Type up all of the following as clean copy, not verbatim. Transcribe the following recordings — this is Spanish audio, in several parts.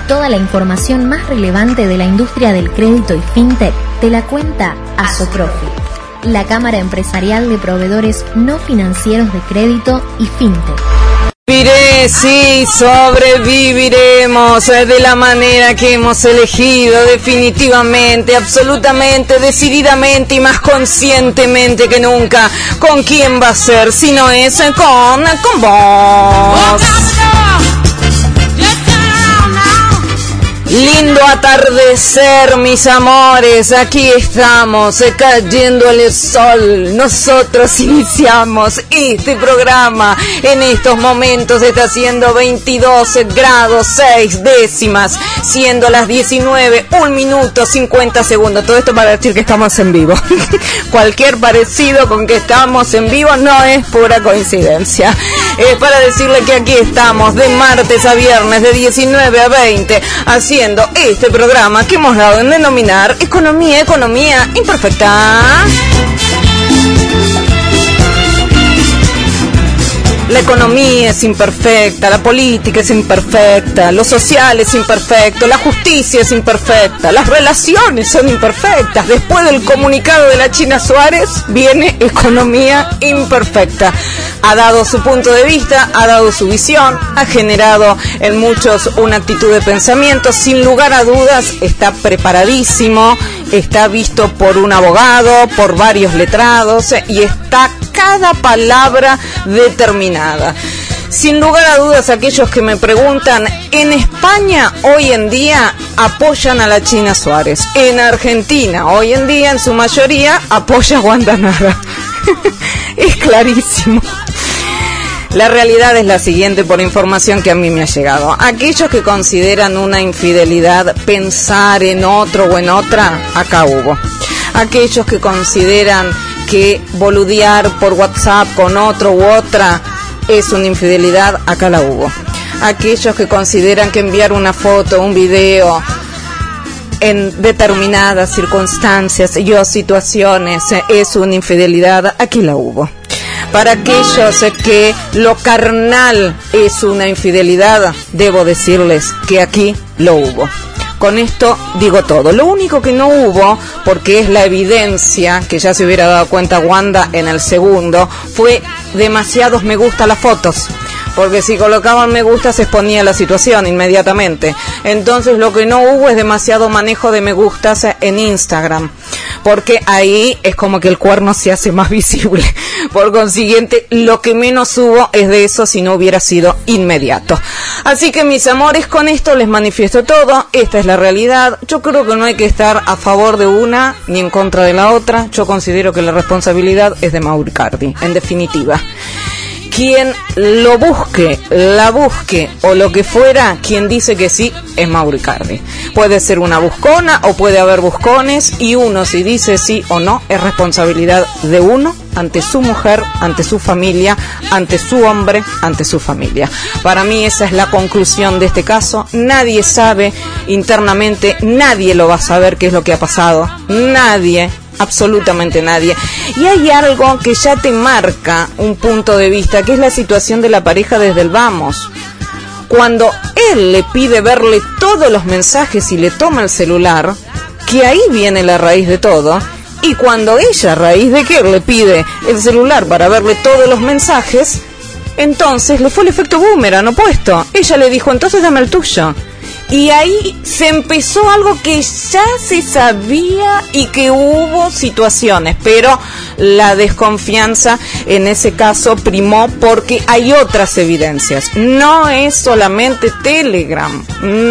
Toda la información más relevante de la industria del crédito y fintech te la cuenta Asoprofi, la Cámara Empresarial de Proveedores No Financieros de Crédito y Fintech. Sí, sobreviviremos de la manera que hemos elegido, definitivamente, absolutamente, decididamente y más conscientemente que nunca. ¿Con quién va a ser? Si no es con vos. Lindo atardecer, mis amores, aquí estamos, cayendo el sol. Nosotros iniciamos este programa. En estos momentos está siendo 22 grados 6 décimas, siendo las 19, 1 minuto 50 segundos. Todo esto para decir que estamos en vivo. Cualquier parecido con que estamos en vivo no es pura coincidencia. Es para decirle que aquí estamos de martes a viernes de 19 a 20, haciendo este programa que hemos dado en denominar Economía Imperfecta. La economía es imperfecta, la política es imperfecta, lo social es imperfecto, la justicia es imperfecta, las relaciones son imperfectas. Después del comunicado de la China Suárez viene economía imperfecta. Ha dado su punto de vista, ha dado su visión, ha generado en muchos una actitud de pensamiento. Sin lugar a dudas está preparadísimo, está visto por un abogado, por varios letrados y está cada palabra determinada. Sin lugar a dudas, aquellos que me preguntan, en España hoy en día apoyan a la China Suárez. En Argentina hoy en día, en su mayoría, apoya a Wanda Nara. Es clarísimo. La realidad es la siguiente, por información que a mí me ha llegado. Aquellos que consideran una infidelidad pensar en otro o en otra, acá hubo. Aquellos que consideran que boludear por WhatsApp con otro u otra es una infidelidad, acá la hubo. Aquellos que consideran que enviar una foto, un video en determinadas circunstancias y o situaciones es una infidelidad, aquí la hubo. Para aquellos que lo carnal es una infidelidad, debo decirles que aquí lo hubo. Con esto digo todo. Lo único que no hubo, porque es la evidencia, que ya se hubiera dado cuenta Wanda en el segundo, fue demasiados me gusta a las fotos. Porque si colocaban me gusta se exponía la situación inmediatamente. Entonces lo que no hubo es demasiado manejo de me gustas en Instagram. Porque ahí es como que el cuerno se hace más visible. Por consiguiente, lo que menos hubo es de eso si no hubiera sido inmediato. Así que mis amores, con esto les manifiesto todo. Esta es la realidad. Yo creo que no hay que estar a favor de una ni en contra de la otra. Yo considero que la responsabilidad es de Mauricardi, en definitiva. Quien lo busque, la busque o lo que fuera, quien dice que sí es Mauricardi. Puede ser una buscona o puede haber buscones, y uno si dice sí o no es responsabilidad de uno ante su mujer, ante su familia, ante su hombre, ante su familia. Para mí esa es la conclusión de este caso. Nadie sabe internamente, nadie lo va a saber qué es lo que ha pasado. Nadie. Absolutamente nadie. Y hay algo que ya te marca un punto de vista, que es la situación de la pareja desde el vamos. Cuando él le pide verle todos los mensajes y le toma el celular, que ahí viene la raíz de todo, y cuando ella, a raíz de que él le pide el celular para verle todos los mensajes, entonces le fue el efecto boomerang opuesto. Ella le dijo, entonces dame el tuyo. Y ahí se empezó algo que ya se sabía y que hubo situaciones, pero la desconfianza en ese caso primó porque hay otras evidencias. No es solamente Telegram,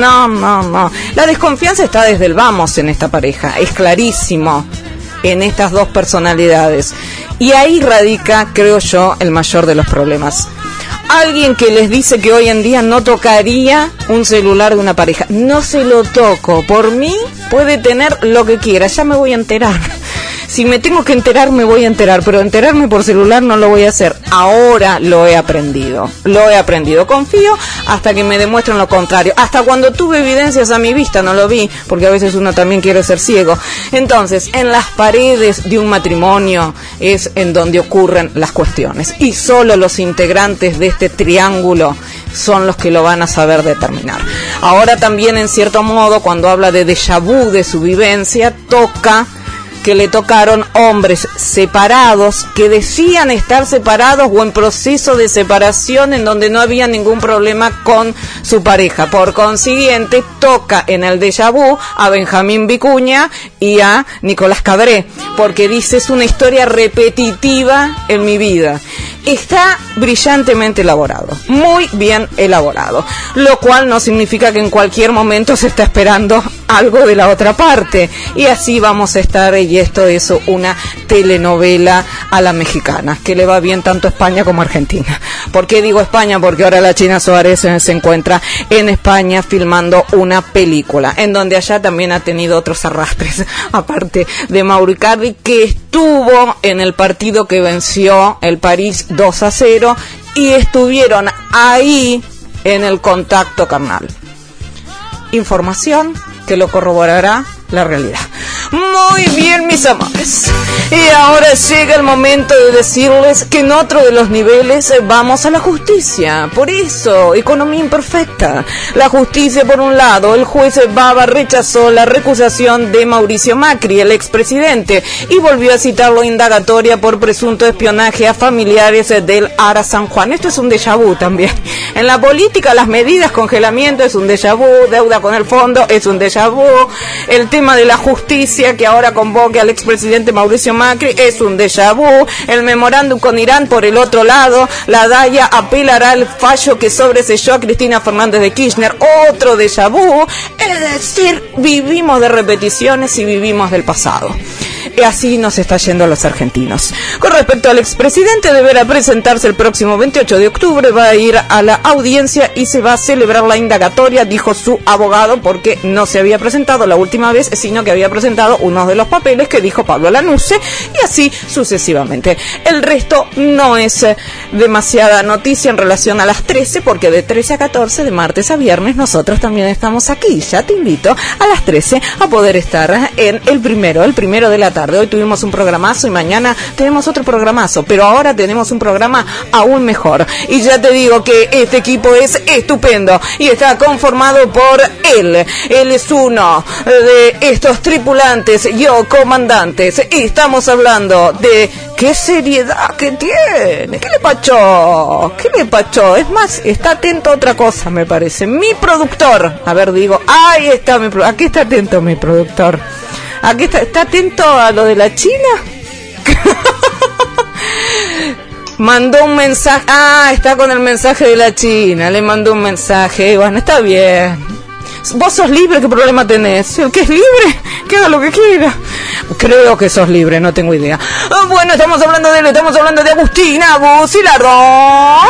no. La desconfianza está desde el vamos en esta pareja, es clarísimo en estas dos personalidades. Y ahí radica, creo yo, el mayor de los problemas. Alguien que les dice que hoy en día no tocaría un celular de una pareja. No se lo toco. Por mí puede tener lo que quiera. Ya me voy a enterar. Si me tengo que enterar, me voy a enterar, pero enterarme por celular no lo voy a hacer. Ahora lo he aprendido. Confío hasta que me demuestren lo contrario. Hasta cuando tuve evidencias a mi vista no lo vi, porque a veces uno también quiere ser ciego. Entonces, en las paredes de un matrimonio es en donde ocurren las cuestiones. Y solo los integrantes de este triángulo son los que lo van a saber determinar. Ahora también, en cierto modo, cuando habla de déjà vu de su vivencia, toca que le tocaron hombres separados que decían estar separados o en proceso de separación, en donde no había ningún problema con su pareja. Por consiguiente, toca en el déjà vu a Benjamín Vicuña y a Nicolás Cabré, porque dice: es una historia repetitiva en mi vida. Está brillantemente elaborado, muy bien elaborado, lo cual no significa que en cualquier momento se está esperando algo de la otra parte, y así vamos a estar, y esto es una telenovela a la mexicana, que le va bien tanto a España como a Argentina. ¿Por qué digo España? Porque ahora la China Suárez se encuentra en España filmando una película, en donde allá también ha tenido otros arrastres, aparte de Mauro Icardi, que estuvo en el partido que venció el París 2-0, y estuvieron ahí en el contacto carnal. Información que lo corroborará la realidad. Muy bien, mis amores. Y ahora llega el momento de decirles que en otro de los niveles vamos a la justicia. Por eso, economía imperfecta. La justicia, por un lado, el juez Baba rechazó la recusación de Mauricio Macri, el expresidente, y volvió a citarlo indagatoria por presunto espionaje a familiares del Ara San Juan. Esto es un déjà vu también. En la política, las medidas, congelamiento es un déjà vu, deuda con el fondo es un déjà vu, el tema de la justicia que ahora convoque al expresidente Mauricio Macri es un déjà vu, el memorándum con Irán por el otro lado, la DAIA apelará al fallo que sobreselló a Cristina Fernández de Kirchner, otro déjà vu. Es decir, vivimos de repeticiones y vivimos del pasado. Y así nos está yendo a los argentinos. Con respecto al expresidente, deberá presentarse el próximo 28 de octubre, va a ir a la audiencia y se va a celebrar la indagatoria, dijo su abogado, porque no se había presentado la última vez, sino que había presentado uno de los papeles que dijo Pablo Lanuse, y así sucesivamente. El resto no es demasiada noticia en relación a las 13, porque de 13 a 14, de martes a viernes, nosotros también estamos aquí. Ya te invito a las 13 a poder estar en el primero de la tarde. Hoy tuvimos un programazo y mañana tenemos otro programazo, pero ahora tenemos un programa aún mejor. Y ya te digo que este equipo es estupendo y está conformado por él. Él es uno de estos tripulantes, yo comandantes, y estamos hablando de qué seriedad que tiene. ¿Qué le pachó? Es más, está atento a otra cosa, me parece. Mi productor, ahí está aquí está atento mi productor. Aquí está atento a lo de la China. Mandó un mensaje. Está con el mensaje de la China. Le mandó un mensaje. Bueno, está bien. Vos sos libre, ¿qué problema tenés? El que es libre, que haga lo que quiera. Creo que sos libre, no tengo idea. Bueno, estamos hablando de Agustín Abusilardo,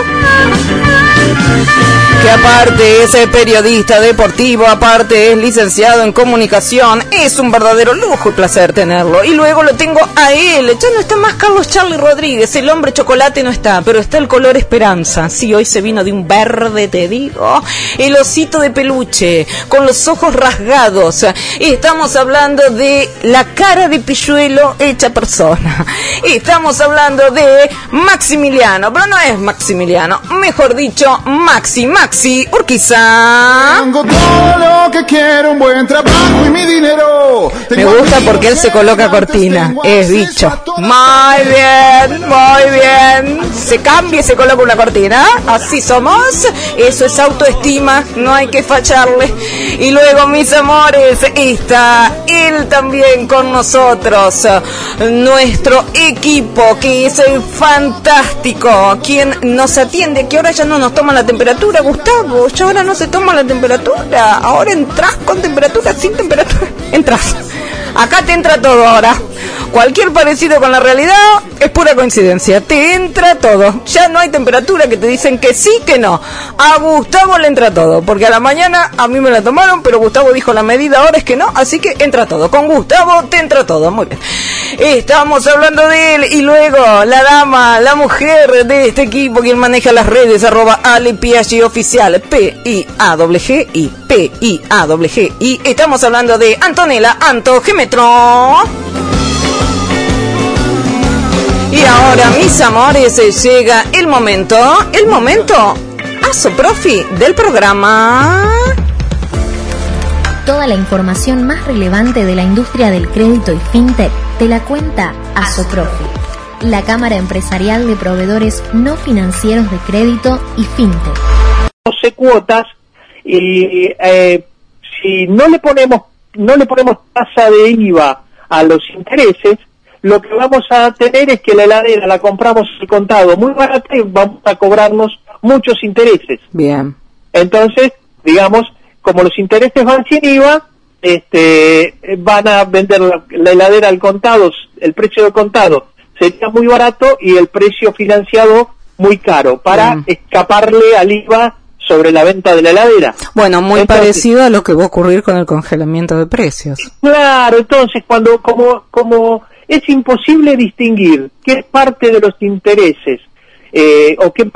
que aparte es periodista deportivo, aparte es licenciado en comunicación. Es un verdadero lujo y placer tenerlo. Y luego lo tengo a él. Ya no está más Carlos Charlie Rodríguez, el hombre chocolate no está, pero está el color esperanza. Sí, hoy se vino de un verde, te digo. El osito de peluche, con los ojos rasgados. Estamos hablando de la cara de pilluelo hecha persona. Estamos hablando de Maximiliano, pero no es Maximiliano, mejor dicho, Maxi Urquiza. Tengo todo lo que quiero, un buen trabajo y mi dinero. Me gusta porque él se coloca cortina, es dicho. Muy bien. Se cambia y se coloca una cortina. Así somos. Eso es autoestima, no hay que fallarle. Y luego, mis amores, está él también con nosotros. Nuestro equipo, que es fantástico. Quien nos atiende, que ahora ya no nos toma la temperatura, Gustavo. Ya ahora no se toma la temperatura. Ahora entras con temperatura, sin temperatura. Entras. Acá te entra todo ahora. Cualquier parecido con la realidad es pura coincidencia. Te entra todo. Ya no hay temperatura que te dicen que sí, que no. A Gustavo le entra todo. Porque a la mañana a mí me la tomaron, pero Gustavo dijo la medida, ahora es que no. Así que entra todo. Con Gustavo te entra todo. Muy bien. Estamos hablando de él. Y luego la dama, la mujer de este equipo, quien maneja las redes, @AlePiaggi oficial, PIAWGI, PIAWGI. Estamos hablando de Antonella Anto Gemetro. Y ahora, mis amores, llega el momento Asoprofi del programa. Toda la información más relevante de la industria del crédito y fintech te la cuenta Asoprofi, la Cámara Empresarial de Proveedores No Financieros de Crédito y Fintech. 12 cuotas y si no le ponemos tasa de IVA a los intereses, lo que vamos a tener es que la heladera la compramos al contado muy barata y vamos a cobrarnos muchos intereses. Bien. Entonces, digamos, como los intereses van sin IVA, van a vender la heladera al contado, el precio de contado sería muy barato y el precio financiado muy caro para escaparle al IVA sobre la venta de la heladera. Bueno, muy parecido a lo que va a ocurrir con el congelamiento de precios. Claro, entonces como es imposible distinguir qué parte de los intereses o qué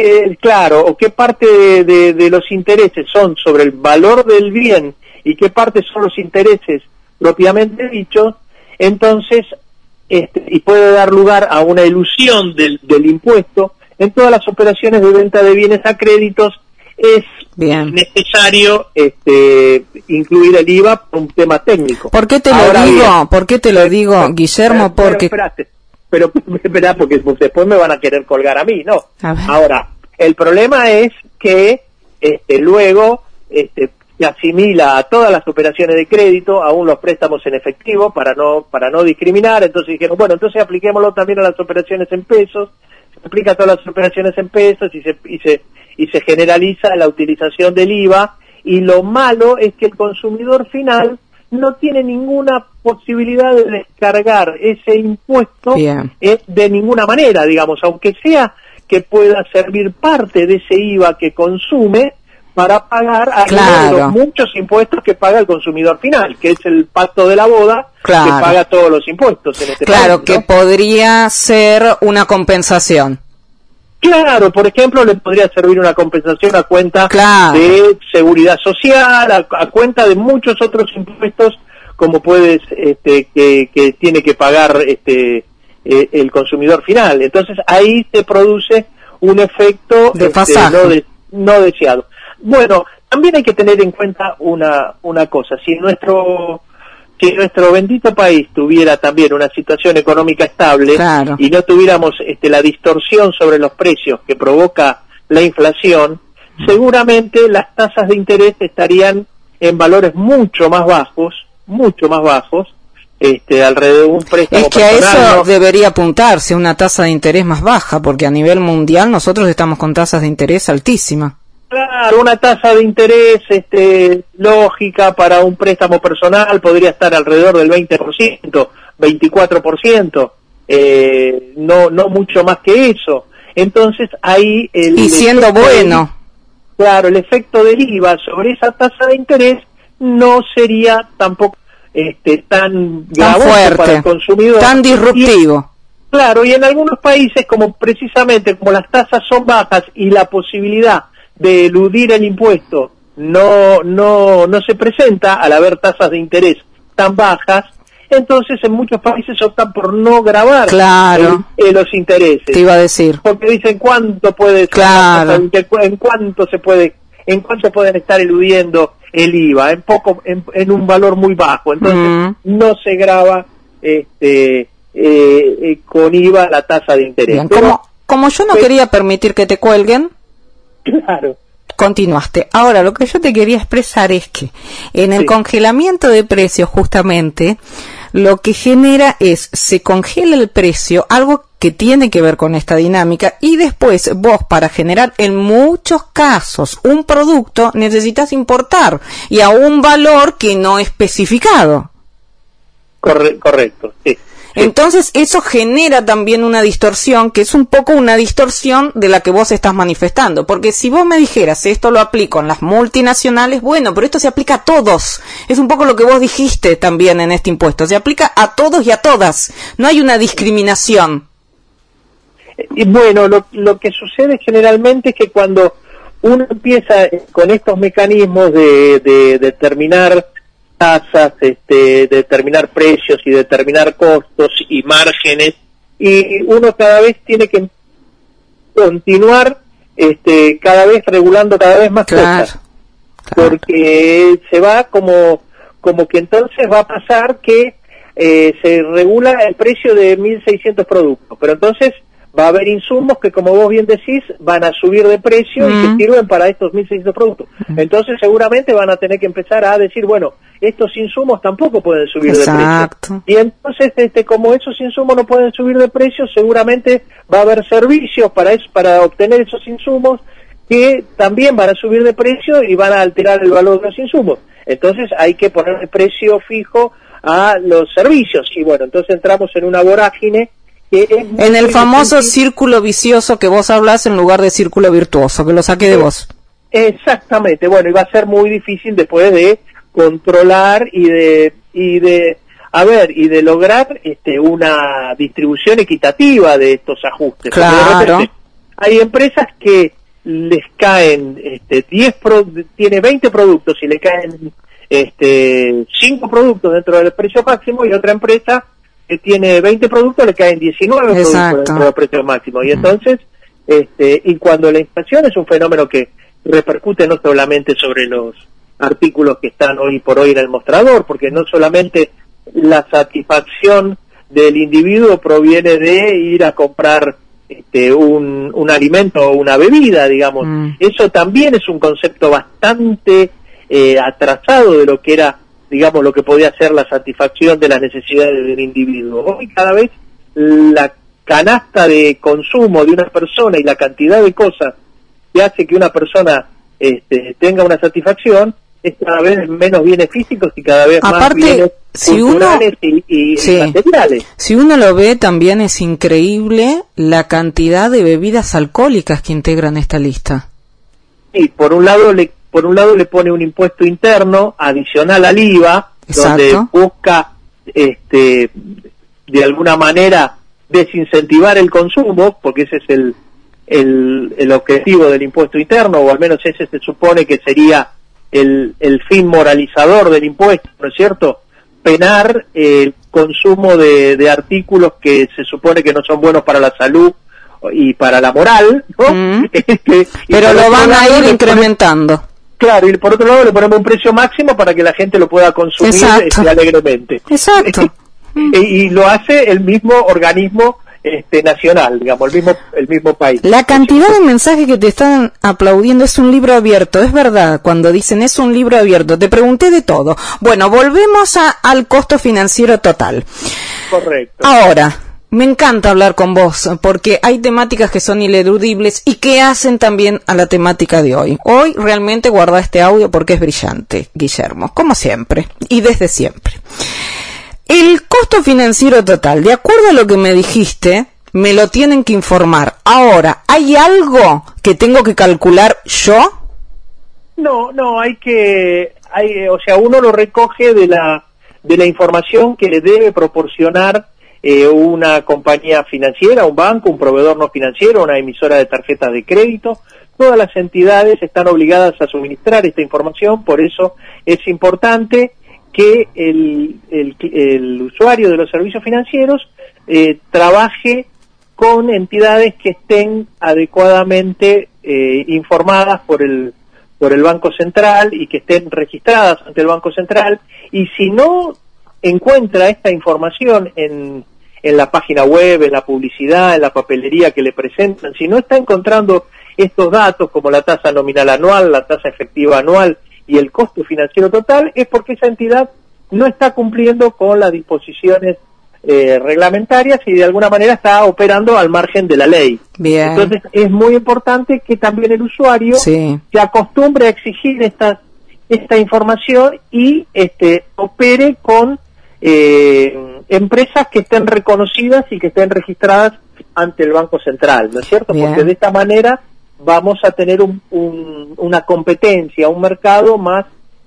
parte de los intereses son sobre el valor del bien y qué parte son los intereses propiamente dichos, entonces y puede dar lugar a una ilusión del impuesto. En todas las operaciones de venta de bienes a créditos es necesario incluir el IVA por un tema técnico. ¿Por qué te lo digo, Guillermo? Porque espera, porque después me van a querer colgar a mí, ¿no? Ahora, el problema es que luego se asimila a todas las operaciones de crédito, aún los préstamos en efectivo, para no discriminar. Entonces dijeron, bueno, entonces apliquémoslo también a las operaciones en pesos. Se aplica a todas las operaciones en pesos y se generaliza la utilización del IVA, y lo malo es que el consumidor final no tiene ninguna posibilidad de descargar ese impuesto de ninguna manera, digamos, aunque sea que pueda servir parte de ese IVA que consume para pagar a los muchos impuestos que paga el consumidor final, que es el pacto de la boda, que paga todos los impuestos en este país, ¿no? Que podría ser una compensación. Claro, por ejemplo, le podría servir una compensación a cuenta de seguridad social, a cuenta de muchos otros impuestos, como que tiene que pagar el consumidor final. Entonces ahí se produce un efecto no deseado. Bueno, también hay que tener en cuenta una cosa. Si nuestro bendito país tuviera también una situación económica estable y no tuviéramos la distorsión sobre los precios que provoca la inflación, seguramente las tasas de interés estarían en valores mucho más bajos, alrededor de un préstamo. Es que personal, a eso ¿no? debería apuntarse, una tasa de interés más baja, porque a nivel mundial nosotros estamos con tasas de interés altísimas. Claro, una tasa de interés lógica para un préstamo personal podría estar alrededor del 20%, 24%, no mucho más que eso. Entonces ahí y siendo bueno. Claro, el efecto del IVA sobre esa tasa de interés no sería tampoco tan fuerte, para el consumidor, tan disruptivo. Claro, y en algunos países, como las tasas son bajas y la posibilidad de eludir el impuesto no se presenta al haber tasas de interés tan bajas, entonces en muchos países optan por no gravar los intereses. Te iba a decir. Porque dicen cuánto puede en cuánto pueden estar eludiendo el IVA, en un valor muy bajo. Entonces no se grava con IVA la tasa de interés. Bien, como yo no quería permitir que te cuelguen, claro, continuaste. Ahora, lo que yo te quería expresar es que en el congelamiento de precios, justamente, lo que genera se congela el precio, algo que tiene que ver con esta dinámica, y después vos, para generar en muchos casos un producto, necesitas importar, y a un valor que no es especificado. Correcto, sí. Entonces eso genera también una distorsión, que es un poco una distorsión de la que vos estás manifestando, porque si vos me dijeras, esto lo aplico en las multinacionales, bueno, pero esto se aplica a todos, es un poco lo que vos dijiste también en este impuesto, se aplica a todos y a todas, no hay una discriminación. Y bueno, lo que sucede generalmente es que cuando uno empieza con estos mecanismos de determinar tasas, determinar precios y determinar costos y márgenes, y uno cada vez tiene que continuar cada vez regulando cada vez más cosas, porque se va como que entonces va a pasar que se regula el precio de 1.600 productos, pero entonces va a haber insumos que, como vos bien decís, van a subir de precio y que sirven para estos 1.600 productos. Entonces seguramente van a tener que empezar a decir, bueno, estos insumos tampoco pueden subir de precio. Y entonces, como esos insumos no pueden subir de precio, seguramente va a haber servicios para obtener esos insumos que también van a subir de precio y van a alterar el valor de los insumos. Entonces hay que poner el precio fijo a los servicios. Y bueno, entonces entramos en una vorágine. En el famoso círculo vicioso que vos hablas en lugar de círculo virtuoso, que lo saqué de vos. Exactamente, bueno, y va a ser muy difícil después de controlar y de lograr una distribución equitativa de estos ajustes. Claro. Hay empresas que les caen tiene 20 productos y le caen 5 productos dentro del precio máximo, y otra empresa que tiene 20 productos le caen 19 productos dentro del precio máximo. Y entonces, y cuando la inflación es un fenómeno que repercute no solamente sobre los artículos que están hoy por hoy en el mostrador, porque no solamente la satisfacción del individuo proviene de ir a comprar un alimento o una bebida, digamos. Eso también es un concepto bastante atrasado de lo que era, digamos, lo que podía ser la satisfacción de las necesidades del individuo. Hoy cada vez la canasta de consumo de una persona y la cantidad de cosas que hace que una persona tenga una satisfacción es cada vez menos bienes físicos y cada vez más bienes culturales y materiales. Si uno lo ve, también es increíble la cantidad de bebidas alcohólicas que integran esta lista. Sí, por un lado le pone un impuesto interno adicional al IVA, donde busca de alguna manera desincentivar el consumo, porque ese es el objetivo del impuesto interno, o al menos ese se supone que sería el fin moralizador del impuesto, ¿no es cierto? Penar el consumo de artículos que se supone que no son buenos para la salud y para la moral, ¿no? Pero lo van a ir incrementando. Claro, y por otro lado le ponemos un precio máximo para que la gente lo pueda consumir alegremente. Exacto. Y lo hace el mismo organismo nacional, digamos, el mismo país. La cantidad de mensajes que te están aplaudiendo es un libro abierto, es verdad, cuando dicen es un libro abierto. Te pregunté de todo. Bueno, volvemos al costo financiero total. Correcto. Ahora, me encanta hablar con vos, porque hay temáticas que son ineludibles y que hacen también a la temática de hoy. Hoy realmente guarda este audio porque es brillante, Guillermo, como siempre, y desde siempre. El costo financiero total, de acuerdo a lo que me dijiste, me lo tienen que informar. Ahora, ¿hay algo que tengo que calcular yo? No, o sea, uno lo recoge de la información que le debe proporcionar una compañía financiera, un banco, un proveedor no financiero, una emisora de tarjetas de crédito. Todas las entidades están obligadas a suministrar esta información, por eso es importante que el usuario de los servicios financieros trabaje con entidades que estén adecuadamente informadas por el Banco Central y que estén registradas ante el Banco Central. Y si no encuentra esta información en la página web, en la publicidad, en la papelería que le presentan, si no está encontrando estos datos como la tasa nominal anual, la tasa efectiva anual y el costo financiero total, es porque esa entidad no está cumpliendo con las disposiciones reglamentarias y de alguna manera está operando al margen de la ley. Bien. Entonces es muy importante que también el usuario se acostumbre a exigir esta información y opere con empresas que estén reconocidas y que estén registradas ante el Banco Central, ¿no es cierto? Bien. Porque de esta manera vamos a tener una competencia, un mercado más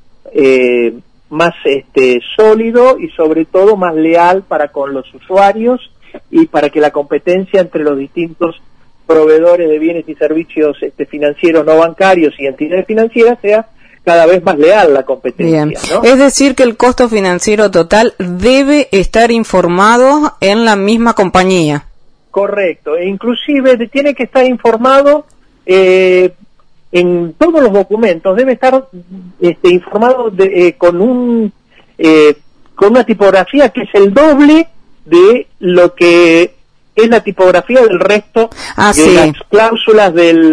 sólido y sobre todo más leal para con los usuarios y para que la competencia entre los distintos proveedores de bienes y servicios financieros no bancarios y entidades financieras sea cada vez más leal la competencia, Bien. ¿no? Es decir que el costo financiero total debe estar informado en la misma compañía. Correcto, e inclusive tiene que estar informado en todos los documentos, debe estar informado con una tipografía que es el doble de lo que es la tipografía del resto de las cláusulas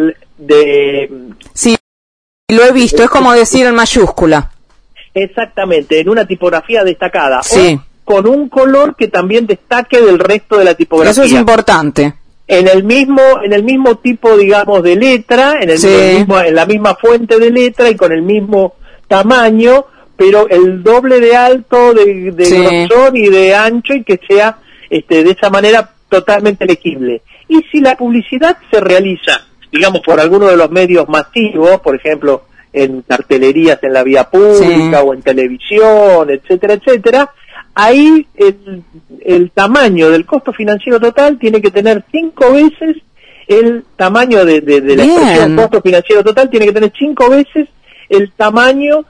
Sí, lo he visto, es como decir en mayúscula. Exactamente, en una tipografía destacada. Sí. O con un color que también destaque del resto de la tipografía. Eso es importante. En el mismo tipo, digamos, de letra, en la misma fuente de letra y con el mismo tamaño, pero el doble de alto, de grosor y de ancho, y que sea de esa manera totalmente legible. Y si la publicidad se realiza, digamos, por alguno de los medios masivos, por ejemplo, en cartelerías en la vía pública o en televisión, etcétera, etcétera, ahí el tamaño del costo financiero total tiene que tener 5 veces el tamaño de la expresión costo financiero total, tiene que tener 5 veces el tamaño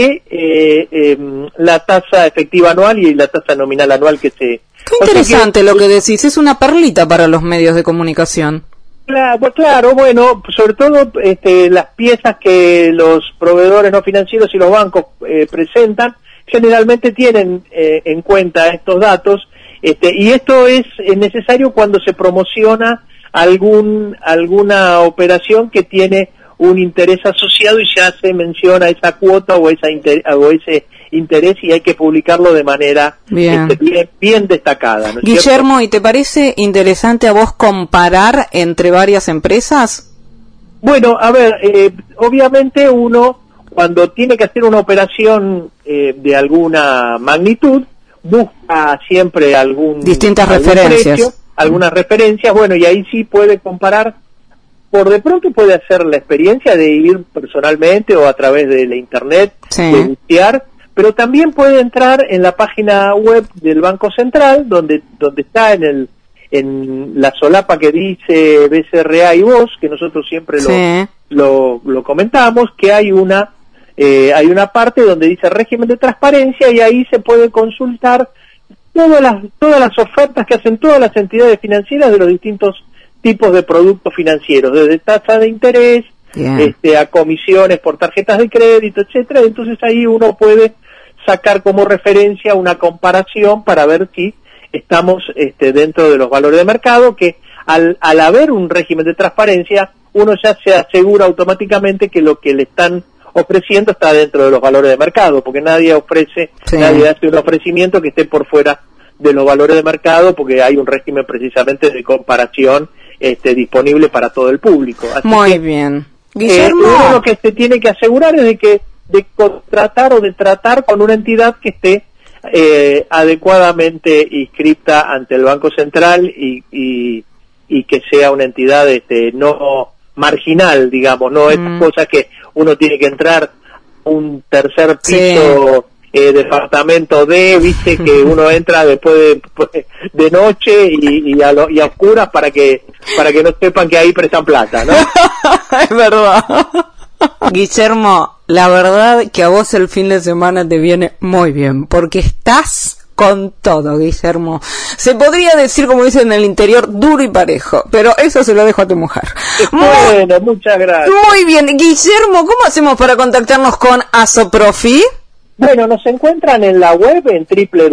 de la tasa efectiva anual y la tasa nominal anual que se... Qué interesante lo que decís, es una perlita para los medios de comunicación. Claro, bueno, sobre todo las piezas que los proveedores no financieros y los bancos presentan, generalmente tienen en cuenta estos datos, y esto es necesario cuando se promociona alguna operación que tiene un interés asociado y ya se menciona esa cuota o ese interés y hay que publicarlo de manera bien destacada, ¿no es Guillermo, cierto? ¿y te parece interesante a vos comparar entre varias empresas? Bueno, a ver, obviamente uno cuando tiene que hacer una operación de alguna magnitud busca siempre distintas referencias, precio, algunas referencias, bueno, y ahí sí puede comparar. Por de pronto puede hacer la experiencia de ir personalmente o a través de la internet, de buscar, pero también puede entrar en la página web del Banco Central, donde está en la solapa que dice BCRA y vos, que nosotros siempre lo comentamos, que hay una parte donde dice régimen de transparencia y ahí se puede consultar todas las ofertas que hacen todas las entidades financieras de los distintos tipos de productos financieros, desde tasa de interés, a comisiones por tarjetas de crédito, etcétera. Entonces ahí uno puede sacar como referencia una comparación para ver si estamos dentro de los valores de mercado, que al haber un régimen de transparencia, uno ya se asegura automáticamente que lo que le están ofreciendo está dentro de los valores de mercado, porque nadie hace un ofrecimiento que esté por fuera de los valores de mercado, porque hay un régimen precisamente de comparación disponible para todo el público. Así Muy bien. Guillermo, uno lo que se tiene que asegurar es de contratar o de tratar con una entidad que esté adecuadamente inscripta ante el Banco Central y que sea una entidad no marginal, digamos, no es cosa que uno tiene que entrar un tercer piso departamento D, viste, que uno entra después de noche y a oscuras para que no sepan que ahí prestan plata, ¿no? Es verdad. Guillermo, la verdad que a vos el fin de semana te viene muy bien, porque estás con todo, Guillermo. Se podría decir, como dicen en el interior, duro y parejo, pero eso se lo dejo a tu mujer. Bueno, muchas gracias. Muy bien. Guillermo, ¿cómo hacemos para contactarnos con Asoprofi? Bueno, nos encuentran en la web en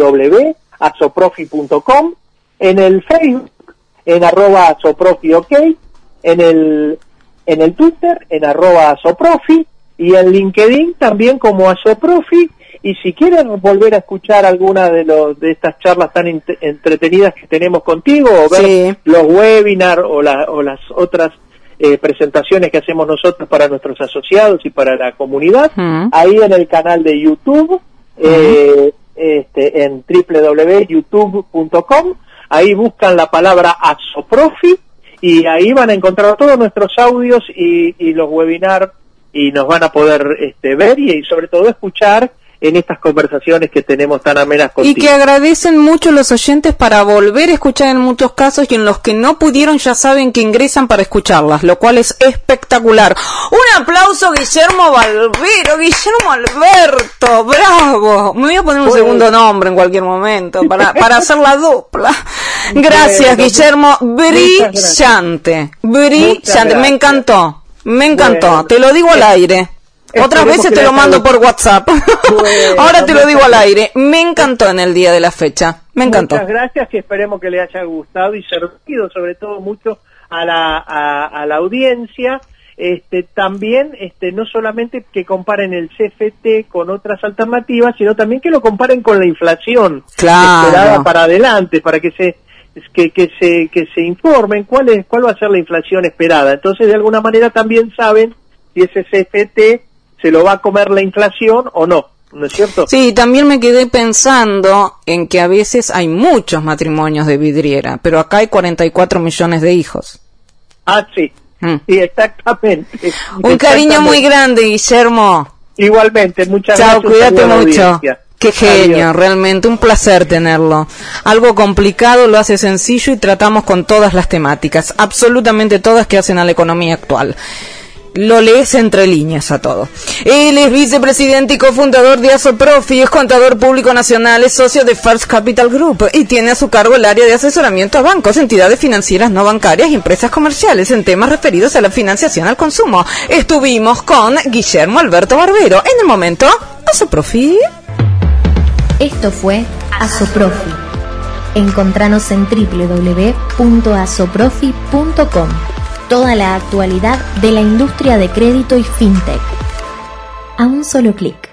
www.asoprofi.com, en el Facebook, en @asoprofiok, en el Twitter, en @asoprofi, y en LinkedIn también como Asoprofi. Y si quieren volver a escuchar alguna de estas charlas tan entretenidas que tenemos contigo, o ver los webinars o las otras presentaciones que hacemos nosotros para nuestros asociados y para la comunidad, ahí en el canal de YouTube en www.youtube.com, ahí buscan la palabra Asoprofi y ahí van a encontrar todos nuestros audios y los webinars y nos van a poder ver y sobre todo escuchar en estas conversaciones que tenemos tan amenas contigo. Y que agradecen mucho los oyentes para volver a escuchar en muchos casos, y en los que no pudieron ya saben que ingresan para escucharlas, lo cual es espectacular. Un aplauso, Guillermo Balbero, Guillermo Alberto, bravo. Me voy a poner un segundo nombre en cualquier momento para hacer la dupla. Gracias, Guillermo, brillante, me encantó, bueno, te lo digo al aire. Otras veces te lo mando por WhatsApp. Bueno, ahora te lo digo al aire. Me encantó en el día de la fecha. Me encantó. Muchas gracias y esperemos que le haya gustado y servido sobre todo mucho a la audiencia. También no solamente que comparen el CFT con otras alternativas, sino también que lo comparen con la inflación esperada para adelante, para que se informen cuál va a ser la inflación esperada. Entonces, de alguna manera también saben si ese CFT se lo va a comer la inflación o no, ¿no es cierto? Sí, también me quedé pensando en que a veces hay muchos matrimonios de vidriera, pero acá hay 44 millones de hijos. Ah, sí, sí, exactamente. Un cariño muy grande, Guillermo. Igualmente, muchas gracias. Chao, cuídate mucho. Qué genio, adiós. Realmente un placer tenerlo. Algo complicado lo hace sencillo y tratamos con todas las temáticas, absolutamente todas que hacen a la economía actual. Lo lees entre líneas a todo. Él es vicepresidente y cofundador de Asoprofi, es contador público nacional, es socio de First Capital Group y tiene a su cargo el área de asesoramiento a bancos, entidades financieras no bancarias y empresas comerciales en temas referidos a la financiación al consumo. Estuvimos con Guillermo Alberto Barbero. En el momento, Asoprofi. Esto fue Asoprofi. Encontranos en www.asoprofi.com. Toda la actualidad de la industria de crédito y fintech. A un solo clic.